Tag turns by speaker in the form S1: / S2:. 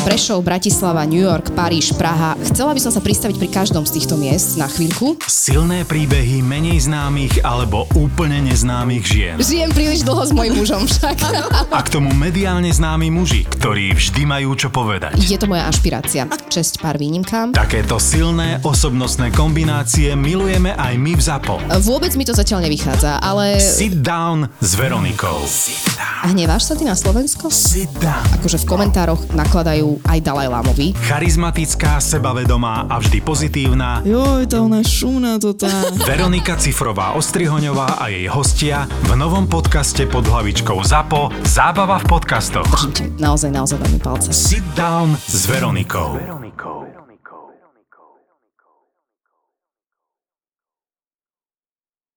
S1: Prešov, Bratislava, New York, Paríž, Praha. Chcela by som sa pristaviť pri každom z týchto miest na chvíľku.
S2: Silné príbehy menej známych alebo úplne neznámych žien.
S1: Žijem príliš dlho s mojím mužom však.
S2: A k tomu mediálne známi muži, ktorí vždy majú čo povedať.
S1: Je to moja ašpirácia. Česť pár výnimkám.
S2: Takéto silné osobnostné kombinácie milujeme aj my v ZAPO.
S1: Vôbec mi to zatiaľ nevychádza, ale...
S2: Sit down s Veronikou.
S1: A hneváš sa ty na Slovensko?
S2: Sit down.
S1: Akože v komentároch nakladajú aj Dalajlámovi.
S2: Charizmatická, sebavedomá a vždy pozitívna.
S3: Joj, tá ona je šumná to tá.
S2: Veronika Cifrová-Ostrihoňová a jej hostia v novom podcaste pod hlavičkou ZAPO Zábava v podcastoch.
S1: Držím ti naozaj veľmi palce.
S2: Sit down s Veronikou.